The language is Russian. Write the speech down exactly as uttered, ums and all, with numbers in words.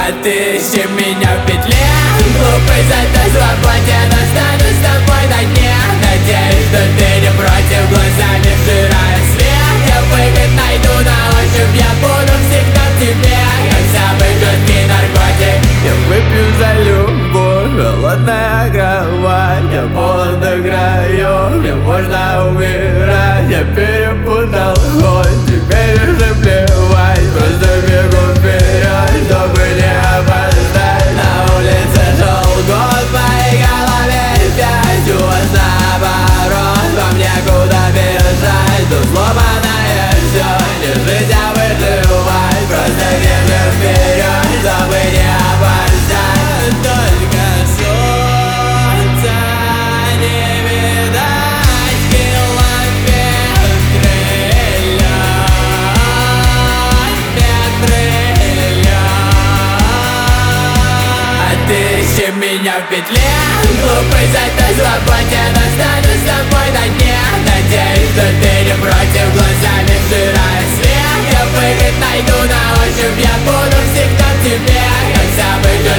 Отыщи меня в петле, глупый зайтой свободен. Останусь с тобой на дне. Надеюсь, что ты не против, глазами вжирая свет. Я выход найду на ощупь, я буду всегда в тебе, как самый жесткий наркотик. Я выпью за любовь, холодная кровать. Я полон до краев, мне можно умирать. Я перепутал ход, теперь уже плевать. Просто бегу вперед, чтобы не опоздать. На улице шел год, в моей голове опять у вас наоборот. Вам некуда бежать, тут сломанное все. Не жить, а выживать. Просто бегу вперед, чтобы не опоздать. Только солнца не видать, километры Отыщи меня в петле, глупый зайтой свободен. Останусь с тобой на дне. Надеюсь, что ты не против, глазами вжирая свет. Я выход найду на ощупь, я буду всегда в тебе, как самый